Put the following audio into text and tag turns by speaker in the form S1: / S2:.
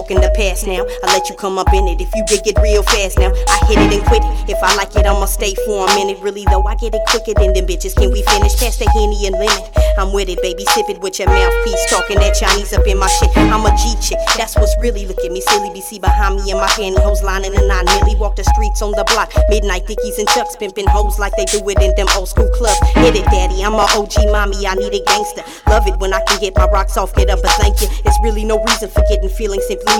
S1: walk in the past now. I let you come up in it if you dig it real fast now. I hit it and quit it. If I like it, I'ma stay for a minute. Really though, I get it quicker than them bitches. Can we finish? Pass the Henny and lemon. I'm with it, baby. Sip it with your mouthpiece. Talking that Chinese up in my shit. I'm a G chick. That's what's really. Look at me, silly BC behind me and my pantyhose lining a 9 milli. Walk the streets on the block. Midnight Dickies and Chucks, pimping hoes like they do it in them old school clubs. Hit it, daddy. I'm a OG mommy. I need a gangster. Love it when I can get my rocks off. Get up, but thank you. It's really no reason for getting feeling. Simply